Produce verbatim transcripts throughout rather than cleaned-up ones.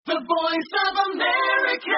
The Voice of America.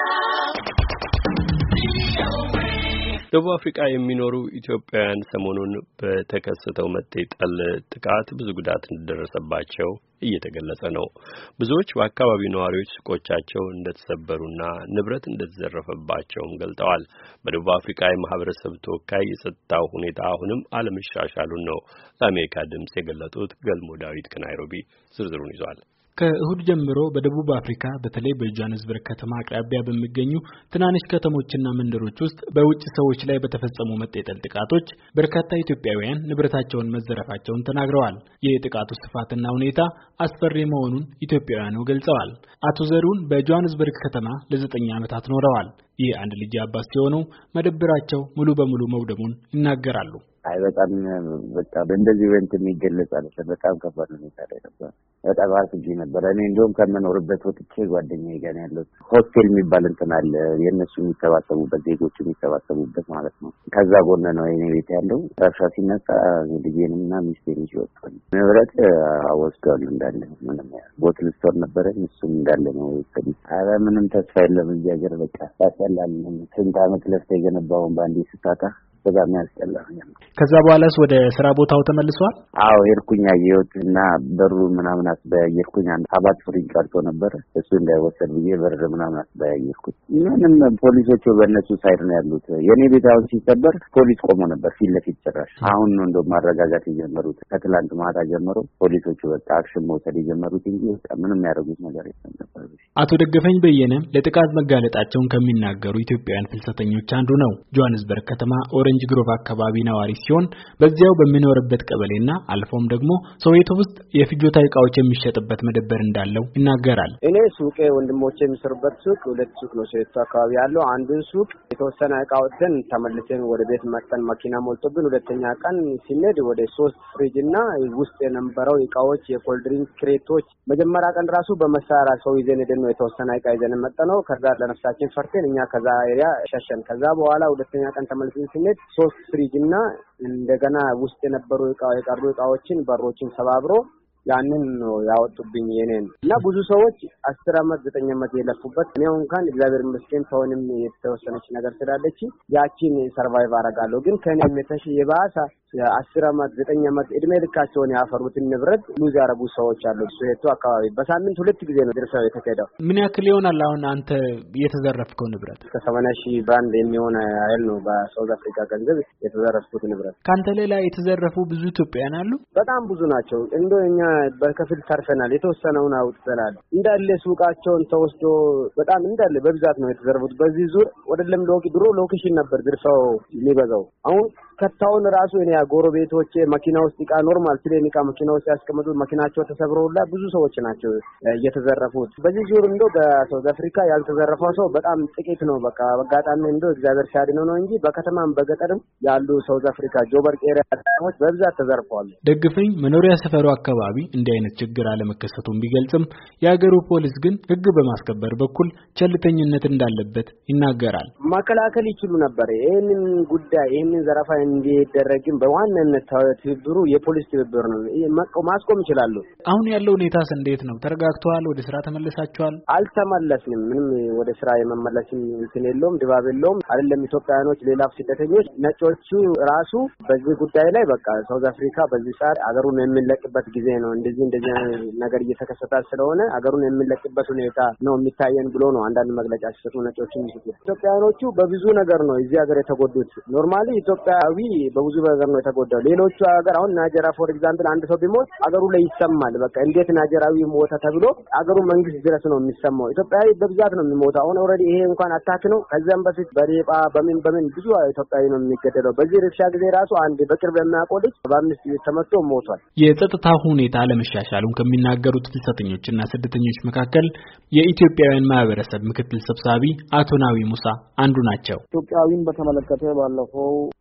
ደቡብ አፍሪካ የሚኖሩ ኢትዮጵያውያን ሰሞኑን በተከሰተው መጤጠል ጥቃት ብዙ ጉዳት እንደደረሰባቸው እየተገለጸ ነው። ብዙዎች በአካባቢው ነዋሪዎች ሱቆቻቸው እንደተሰበሩና ንብረት እንደተዘረፈባቸውም ገልጠዋል። በደቡብ አፍሪካ የማህበረሰብ ተወካይ የጸጥታው ሁኔታ አሁንም አለመሻሻሉን ነው ለአሜሪካ ድምጽ የገለጡት። ገልሞ ዳዊት ከናይሮቢ ዝርዝሩን ይዟል። ከእሁድ ጀምሮ በደቡብ አፍሪካ በተለይ በጆሃንስበርግ ከተማ አቅራቢያ በሚገኙ ትናንሽ ከተሞችና መንደሮች ውስጥ በውጭ ሰዎች ላይ በተፈጸሙ መጤጠል ጥቃቶች በርካታ ኢትዮጵያውያን ንብረታቸውን መዘረፋቸውን ተናግረዋል። የጥቃቱ ስፋትና ሁኔታ አስፈሪ መሆኑን ኢትዮጵያውያኑ ገልጸዋል። አቶ ዘሩን በጆሃንስበርግ ከተማ ለዘጠኝ ዓመታት ኖረዋል። የአንድ ልጅ አባት ሲሆኑ መደብራቸው ሙሉ በሙሉ መውደሙን ይናገራሉ። አይ በጣም በቃ በእንደዚህ ኢቨንት የሚገለጽ አይደለም። በጣም ከባድ ሁኔታ ላይ ነበር። በጣም አስጊ ነበር። እኔ እንደውም ከመኖርበት ወጥቼ ጓደኛዬ ጋር ያለው ሆስቴል የሚባል እንትን አለ፣ የእነሱ የሚሰባሰቡበት ዜጎች የሚሰባሰቡበት ማለት ነው። ከዛ ጎን ነው የኔ ቤት ያለው። ረብሻ ሲነሳ ልጄንና ሚስቴን ይወጣሉ። ንብረት አወስዷል እንዳለ ምንም ቦትል ስቶር ነበረ፣ እሱም እንዳለ ነው የወሰዱት። አረ ምንም ተስፋ የለም እዚህ ሀገር በቃ ያስጠላል። ስንት ዓመት ለፍተ የገነባውን ባንዴ ስታጣ በጣም ያስጠላል። ከዛ በኋላስ ወደ ስራ ቦታው ተመልሷል? አዎ ሄድኩኝ፣ አየሁትና በሩ ምናምን አስበያየርኩኝ። አንድ አባት ፍሪጅ ቀርቶ ነበር፣ እሱ እንዳይወሰድ ብዬ በር ምናምን አስበያየርኩኝ። ምንም ፖሊሶቹ በእነሱ ሳይድ ነው ያሉት። የኔ ቤት አሁን ሲሰበር ፖሊስ ቆሞ ነበር ፊት ለፊት ጭራሽ። አሁን ነው እንደው ማረጋጋት የጀመሩት። ከትላንት ማታ ጀምሮ ፖሊሶቹ በቃ አክሽን መውሰድ የጀመሩት እንጂ ምንም ያደርጉት ነገር የለም ነበር። አቶ ደገፈኝ በየነ ለጥቃት መጋለጣቸውን ከሚናገሩ ኢትዮጵያውያን ፍልሰተኞች አንዱ ነው። ጆሃንስበርግ ከተማ ኦሬንጅ ግሮቭ አካባቢ ነዋሪ ሲሆን በዚያው በሚኖርበት ቀበሌና አልፎም ደግሞ ሶዌቶ ውስጥ የፍጆታ ዕቃዎች የሚሸጥበት መደብር እንዳለው ይናገራል። እኔ ሱቄ ወንድሞቼ የሚሰሩበት ሱቅ ሁለት ሱቅ ነው ሶዌቶ አካባቢ ያለው። አንዱን ሱቅ የተወሰነ ዕቃዎችን ተመልሰን ወደ ቤት መጥተን መኪና ሞልቶብን ሁለተኛ ቀን ሲነድ ወደ ሶስት ፍሪጅና ውስጥ የነበረው ዕቃዎች የኮልድሪንክ ክሬቶች መጀመሪያ ቀን ራሱ በመሳሪያ ሰው ይዘን ሄደን ነው የተወሰነ ዕቃ ይዘን መጣነው። ከዛ ለነፍሳችን ፈርተን እኛ ከዛ ኤሪያ ሸሸን። ከዛ በኋላ ሁለተኛ ቀን ተመልሰን ሲነድ ሶስት ፍሪጅ እና እንደገና ውስጥ የነበሩ ዕቃ የቀሩ ዕቃዎችን በሮችን ሰባብሮ ያንን ነው ያወጡብኝ የኔን እና ብዙ ሰዎች አስር አመት ዘጠኝ አመት የለፉበት እኔው እንኳን እግዚአብሔር ይመስገን ሰውንም የተወሰነች ነገር ስላለች ያቺን ሰርቫይቭ አደርጋለሁ። ግን ከኔም የተሽ የባሰ አስር አመት ዘጠኝ አመት እድሜ ልካቸውን ያፈሩትን ንብረት ሉዝ ያረጉ ሰዎች አሉ። ሶዌቶ አካባቢ በሳምንት ሁለት ጊዜ ነው ድርሻው የተከደው። ምን ያክል ይሆናል አሁን አንተ የተዘረፍከው ንብረት? ከሰማንያ ሺህ ባንድ የሚሆን አይል ነው በሳውዝ አፍሪካ ገንዘብ የተዘረፍኩት ንብረት። ካንተ ሌላ የተዘረፉ ብዙ ኢትዮጵያውያን አሉ? በጣም ብዙ ናቸው። እንደኛ በከፊል ተርፈናል፣ የተወሰነውን አውጥተናል። እንዳለ ሱቃቸውን ተወስዶ በጣም እንዳለ በብዛት ነው የተዘረፉት። በዚህ ዙር ወደለም ሎኪ ድሮ ሎኬሽን ነበር ድርሻው የሚበዛው። አሁን ከታውን ራሱ እኔ ጎረቤቶቼ መኪና ውስጥ ዕቃ ኖርማል ፕሌን ዕቃ መኪና ውስጥ ያስቀመጡት መኪናቸው ተሰብረውላ ብዙ ሰዎች ናቸው እየተዘረፉት። በዚህ ዙር እንደው በሳውዝ አፍሪካ ያልተዘረፈው ሰው በጣም ጥቂት ነው። በቃ በጋጣሚ እንደው እግዚአብሔር ሲያድነው ነው እንጂ በከተማም በገጠርም ያሉ ሳውዝ አፍሪካ ጆበርግ ኤሪያ ሰዎች በብዛት ተዘርፈዋል። ደግፈኝ መኖሪያ ሰፈሩ አካባቢ እንዲህ አይነት ችግር አለመከሰቱን ቢገልጽም የሀገሩ ፖሊስ ግን ሕግ በማስከበር በኩል ቸልተኝነት እንዳለበት ይናገራል። መከላከል ይችሉ ነበር ይሄንን ጉዳይ ይሄንን ዘረፋ እንዲደረግም በዋናነት ትብብሩ የፖሊስ ትብብር ነው። ማስቆም ይችላል። አሁን ያለው ሁኔታስ እንዴት ነው? ተረጋግቷል? ወደ ስራ ተመለሳችኋል? አልተመለስንም። ምንም ወደ ስራ የመመለስም እንትን የለውም፣ ድባብ የለውም። አይደለም ኢትዮጵያኖች ሌላ ስደተኞች ነጮቹ ራሱ በዚህ ጉዳይ ላይ በቃ ሳውዝ አፍሪካ በዚህ ሰዓት አገሩን የሚለቅበት ጊዜ ነው። እንደዚህ እንደዚህ ነገር እየተከሰተ ስለሆነ አገሩን የሚለቅበት ሁኔታ ነው የሚታየን ብሎ ነው አንዳንድ መግለጫ ሲሰጡ ነጮቹ የሚሰጡ። ኢትዮጵያኖቹ በብዙ ነገር ነው እዚህ ሀገር የተጎዱት። ኖርማሊ ኢትዮጵያዊ በብዙ ነገር ነው የተጎዳው። ሌሎቹ ሀገር አሁን ናይጄሪያ ፎር ኤግዛምፕል አንድ ሰው ቢሞት አገሩ ላይ ይሰማል። በቃ እንዴት ናይጄሪያዊ ሞተ ተብሎ አገሩ መንግስት ድረስ ነው የሚሰማው። ኢትዮጵያዊ በብዛት ነው የሚሞተው። አሁን ኦልሬዲ ይሄ እንኳን አታክ ነው። ከዛም በፊት በሌባ በምን በምን ብዙ ኢትዮጵያዊ ነው የሚገደለው። በዚህ ርሻ ጊዜ ራሱ አንድ በቅርብ የሚያውቀው ልጅ በአምስት ተመቶ ሞቷል። የጸጥታ ሁኔታ ለመሻሻሉን ከሚናገሩት ፍልሰተኞችና ስደተኞች መካከል የኢትዮጵያውያን ማህበረሰብ ምክትል ሰብሳቢ አቶ ናዊ ሙሳ አንዱ ናቸው። ኢትዮጵያዊን በተመለከተ ባለፈው ይሄ ነገር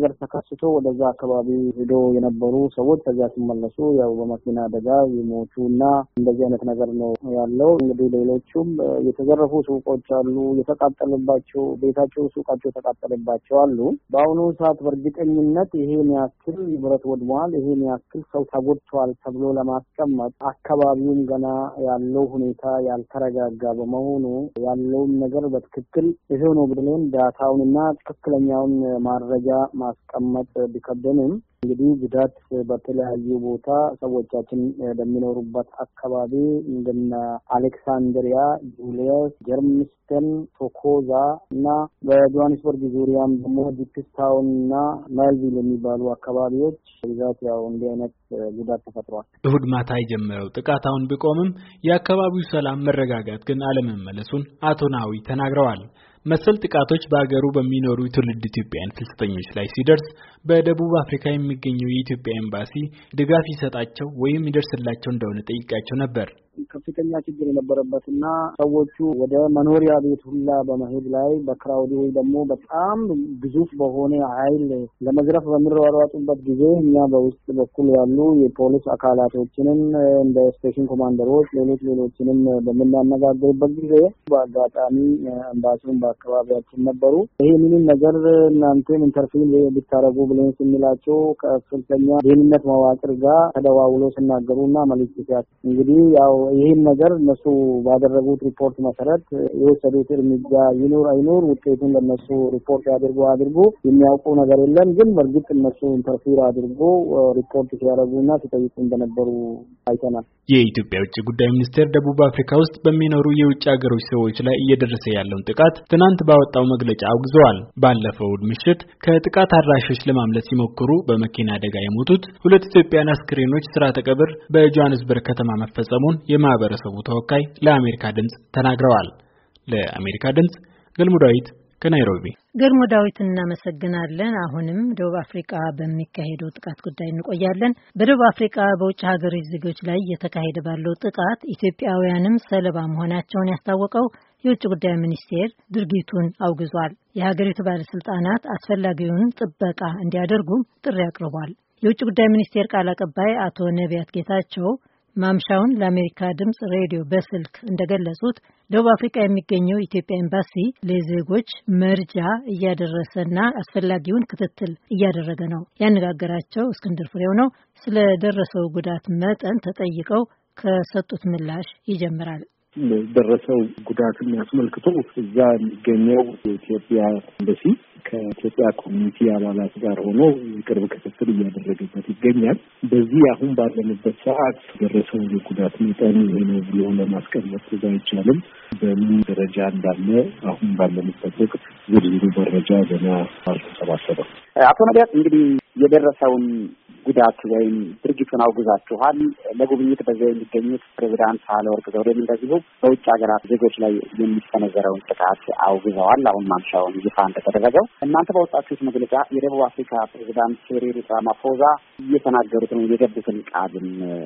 ነገር ተከስቶ ወደዛ አካባቢ ሄዶ የነበሩ ሰዎች ከዛ ሲመለሱ ያው በመኪና አደጋ የሞቱና እንደዚህ አይነት ነገር ነው ያለው። እንግዲህ ሌሎቹም የተዘረፉ ሱቆች አሉ፣ የተቃጠሉባቸው ቤታቸው ሱቃቸው የተቃጠለባቸው አሉ። በአሁኑ ሰዓት በእርግጠኝነት ይሄን ያክል ንብረት ወድሟል፣ ይሄን ያክል ሰው ተጎድቷል ተብሎ ለማስቀመጥ አካባቢውም ገና ያለው ሁኔታ ያልተረጋጋ በመሆኑ ያለውን ነገር በትክክል ይሄው ነው ብለን ዳታውንና ትክክለኛውን ማረጃ ማስቀመጥ ቢከብደንም እንግዲህ ጉዳት በተለያዩ ቦታ ሰዎቻችን በሚኖሩበት አካባቢ እንደና አሌክሳንድሪያ፣ ጁሊየስ፣ ጀርምስተን፣ ቶኮዛ እና በጆሃንስበርግ ዙሪያም ደግሞ ዲፕስታውን እና ማልቪል የሚባሉ አካባቢዎች ብዛት ያው እንዲህ አይነት ጉዳት ተፈጥሯል። እሁድ ማታ የጀመረው ጥቃት አሁን ቢቆምም የአካባቢው ሰላም መረጋጋት ግን አለመመለሱን አቶ ናዊ ተናግረዋል። መሰል ጥቃቶች በአገሩ በሚኖሩ ትውልድ ኢትዮጵያውያን ፍልሰተኞች ላይ ሲደርስ በደቡብ አፍሪካ የሚገኘው የኢትዮጵያ ኤምባሲ ድጋፍ ይሰጣቸው ወይም ይደርስላቸው እንደሆነ ጠይቃቸው ነበር። ከፍተኛ ችግር የነበረበትና ሰዎቹ ወደ መኖሪያ ቤት ሁላ በመሄድ ላይ በክራውድ ወይ ደግሞ በጣም ግዙፍ በሆነ ኃይል ለመዝረፍ በሚሯሯጡበት ጊዜ እኛ በውስጥ በኩል ያሉ የፖሊስ አካላቶችንን እንደ ስቴሽን ኮማንደሮች ሌሎች ሌሎችንም በምናነጋግርበት ጊዜ በአጋጣሚ ኤምባሲውን በአካባቢያችን ነበሩ። ይሄ ምንም ነገር እናንተም ኢንተርፊን ቢታረጉ ብለን ስንላቸው ከፍተኛ ደህንነት መዋቅር ጋር ተደዋውሎ ሲናገሩና መልእክት ሲያስ እንግዲህ ያው ይሄን ነገር እነሱ ባደረጉት ሪፖርት መሰረት የወሰዱት እርምጃ ይኖር አይኖር ውጤቱን ለነሱ ሪፖርት ያድርጉ አድርጎ የሚያውቁ ነገር የለም። ግን በርግጥ እነሱ ኢንተርፊር አድርጎ ሪፖርት ሲያደርጉና ሲጠይቁ እንደነበሩ አይተናል። የኢትዮጵያ ውጭ ጉዳይ ሚኒስቴር ደቡብ አፍሪካ ውስጥ በሚኖሩ የውጭ ሀገሮች ሰዎች ላይ እየደረሰ ያለውን ጥቃት ትናንት ባወጣው መግለጫ አውግዘዋል። ባለፈው ምሽት ከጥቃት አድራሾች ለማምለጥ ሲሞክሩ በመኪና አደጋ የሞቱት ሁለት ኢትዮጵያውያን አስክሬኖች ስርዓተ ቀብር በጆሃንስበርግ ከተማ መፈጸሙን የማህበረሰቡ ተወካይ ለአሜሪካ ድምጽ ተናግረዋል። ለአሜሪካ ድምጽ ገልሞ ዳዊት ከናይሮቢ። ገልሞ ዳዊት እናመሰግናለን። አሁንም ደቡብ አፍሪካ በሚካሄደው ጥቃት ጉዳይ እንቆያለን። በደቡብ አፍሪካ በውጭ ሀገሮች ዜጎች ላይ እየተካሄደ ባለው ጥቃት ኢትዮጵያውያንም ሰለባ መሆናቸውን ያስታወቀው የውጭ ጉዳይ ሚኒስቴር ድርጊቱን አውግዟል። የሀገሪቱ ባለስልጣናት አስፈላጊውን ጥበቃ እንዲያደርጉም ጥሪ አቅርቧል። የውጭ ጉዳይ ሚኒስቴር ቃል አቀባይ አቶ ነቢያት ጌታቸው ማምሻውን ለአሜሪካ ድምጽ ሬዲዮ በስልክ እንደገለጹት ደቡብ አፍሪካ የሚገኘው ኢትዮጵያ ኤምባሲ ለዜጎች መርጃ እያደረሰና አስፈላጊውን ክትትል እያደረገ ነው። ያነጋገራቸው እስክንድር ፍሬው ነው። ስለደረሰው ጉዳት መጠን ተጠይቀው ከሰጡት ምላሽ ይጀምራል። ደረሰው ጉዳትን አስመልክቶ እዛ የሚገኘው የኢትዮጵያ ኤምባሲ ከኢትዮጵያ ኮሚኒቲ አባላት ጋር ሆኖ የቅርብ ክትትል እያደረገበት ይገኛል። በዚህ አሁን ባለንበት ሰዓት ደረሰው የጉዳት መጠን ይሄ ነው ብሎ ለማስቀመጥ አይቻልም። በምን ደረጃ እንዳለ አሁን ባለንበት ወቅት ዝርዝሩ መረጃ ገና አልተሰባሰበም። አቶ ነቢያት እንግዲህ የደረሰውን ጉዳት ወይም ድርጊቱን አውግዛችኋል። ለጉብኝት በዚያ የሚገኙት ፕሬዚዳንት ሳህለወርቅ ዘውዴም እንደዚሁ በውጭ ሀገራት ዜጎች ላይ የሚሰነዘረውን ጥቃት አውግዘዋል። አሁን ማምሻውን ይፋ እንደተደረገው እናንተ በወጣችሁት መግለጫ የደቡብ አፍሪካ ፕሬዚዳንት ሲሪል ራማፎዛ እየተናገሩት ነው የገቡትን ቃልን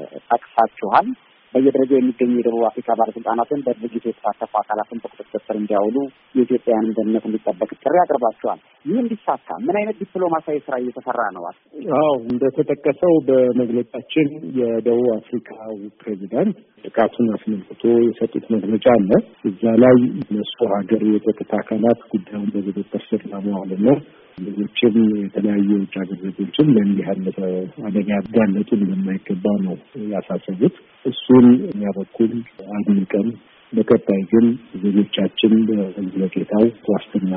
ጠቅሳችኋል። በየደረጃው የሚገኙ የደቡብ አፍሪካ ባለስልጣናትን በድርጊቱ የተሳተፉ አካላትን በቁጥጥር ስር እንዲያውሉ የኢትዮጵያን ደህንነት እንዲጠበቅ ጥሪ አቅርባችኋል። ይህ እንዲሳካ ምን አይነት ዲፕሎማሲያዊ ስራ እየተሰራ ነው? አዎ እንደተጠቀሰው በመግለጫችን የደቡብ አፍሪካው ፕሬዚዳንት ጥቃቱን አስመልክቶ የሰጡት መግለጫ አለ። እዛ ላይ እነሱ ሀገር የጸጥታ አካላት ጉዳዩን በቁጥጥር ስር ለማዋልና ሌሎችም የተለያዩ የውጭ ሀገር ዜጎችን ለእንዲህ ያለ አደጋ ያጋለጡ እንደማይገባ ነው ያሳሰቡት። እሱን እኛ በኩል አድንቀን በቀጣይ ግን ዜጎቻችን በዘለቄታው ዋስትና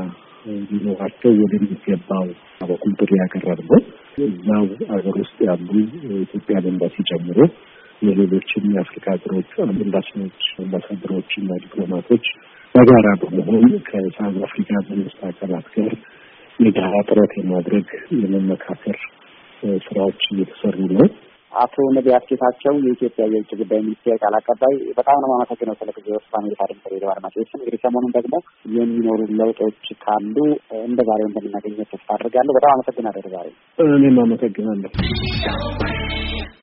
ሊኖራቸው ወደሚገባው በኩል ጥሪ ያቀረብነው እዛው ሀገር ውስጥ ያሉ የኢትዮጵያ ኤምባሲ ጨምሮ የሌሎችም የአፍሪካ ሀገሮች ኤምባሲዎች፣ አምባሳደሮች እና ዲፕሎማቶች በጋራ በመሆን ከሳውዝ አፍሪካ መንግስት አካላት ጋር የጋራ ጥረት የማድረግ የመመካከር ስራዎች እየተሰሩ ነው። አቶ ነቢያት ጌታቸው የኢትዮጵያ የውጭ ጉዳይ ሚኒስቴር ቃል አቀባይ፣ በጣም ነው የማመሰግነው ስለ ጊዜው። በአሜሪካ ድምጽ ሬዲዮ አድማጮች እንግዲህ ሰሞኑን ደግሞ የሚኖሩ ለውጦች ካሉ እንደ ዛሬው እንደምናገኘው ተስፋ አድርጋለሁ። በጣም አመሰግናለሁ። ዛሬ እኔም አመሰግናለሁ።